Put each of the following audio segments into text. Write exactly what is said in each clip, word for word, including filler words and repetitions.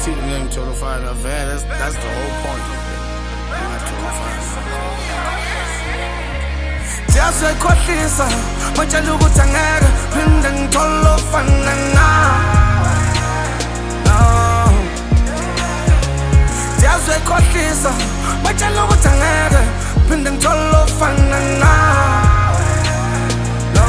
teaching them to find a van. That's, that's the whole point of it. You're not to find Just a khohlisa manje ukuthi angeke phinde ngithole ofana nawe. Just a khohlisa manje ukuthi angeke phinde ngithole ofana nawe. No.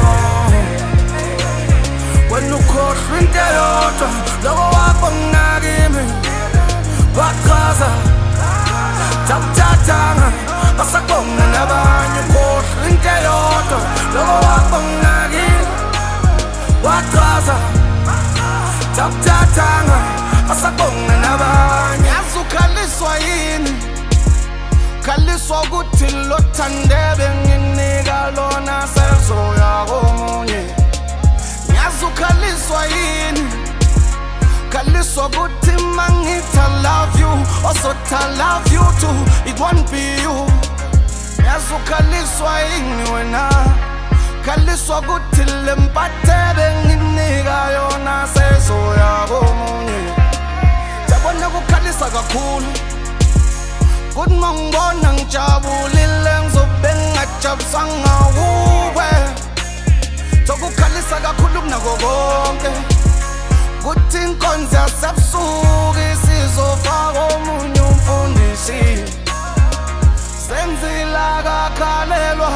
Wena ukhohlwa into eyodwa loko wabona kimi waqhaza Taptatanga basakubona nabanye ukhohlwa into eyodwa loko wabona kimi waqhaza Taptatanga basakubona nabanye yazi ukhaliswa yini khaliswa ukuthi lo thandebe nginika lona sezoya komunye yazi ukhaliswa yini khaliswa ukuthi mangitha love you also to love you too it won't be you yazi ukhaliswa yini wena khaliswa ukuthi lempathebe nginika yona sezoya komunye jabona kukhalisa kakhulu Good mangibona ngijabulile ngizobe ngajabusanga kuwe Sokukhalisa kakhulu kunako konke Kuthi inkonzo yasebusuku isizofaka omunye umfundisi Senzila kakhalelwa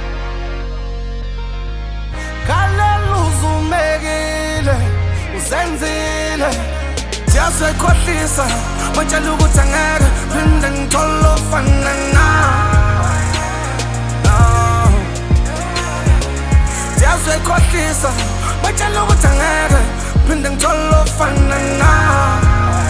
Khalela uzumekile uzenzile Just khohlisa manje ukuthi angeke phinde ngithole ofana nawe. Just khohlisa manje ukuthi angeke phinde ngithole ofana nawe.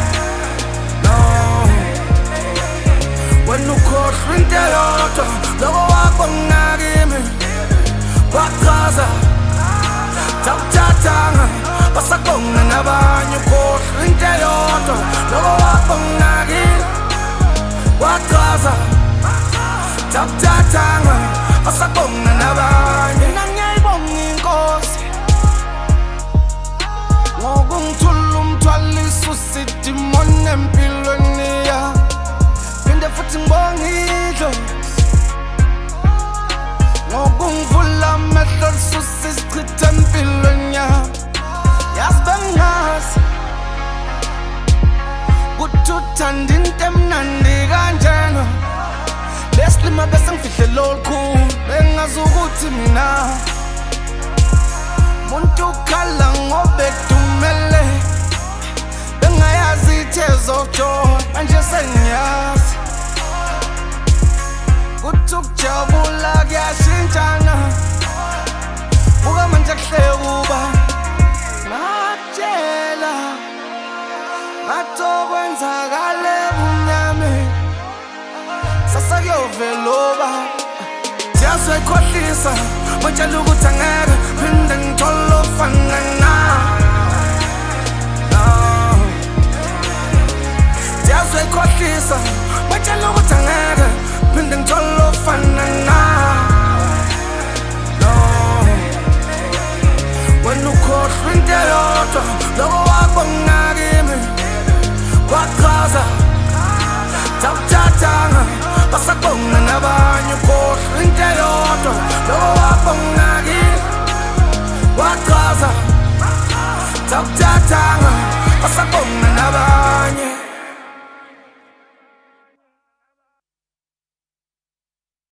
Wena ukhohlwa into eyodwa loko wabona kimi waqhaza Taptatanga basakubona nabanye ukhohlwa into eyodwa loko wabona kimi waqhaza Taptatanga basakubona nabanye nangiyayibonga inkosi ngokungithula umthwaliso usidimoni empilweni yami phinde futhi ngibonga idlo ngokungivula amehlo lisusa isichitha empilweni yami yazi bengazi kuthi uthanda into emnandi kanjena lesilima bese ngifihle lolukhulu bengazi ukuthi mina muntu ukhala ngobe dumele bengayazi tears of joy manje sengiyazi kuthi ukujabula kuyashintshana buka manje kuhle kuba ngakutshela ngathi okwenzakale bunyame sasa kuyoveloba Just khohlisa manje ukuthi angeke phinde ngithole ofana nawe. Just khohlisa manje ukuthi angeke phinde ngithole ofana nawe. Wena ukhohlwa into eyodwa loko wabona kimi waqhaza Taptatanga basakubona nabanye ukhohlwa into eyodwa loko wabona kimi waqhaza Taptatanga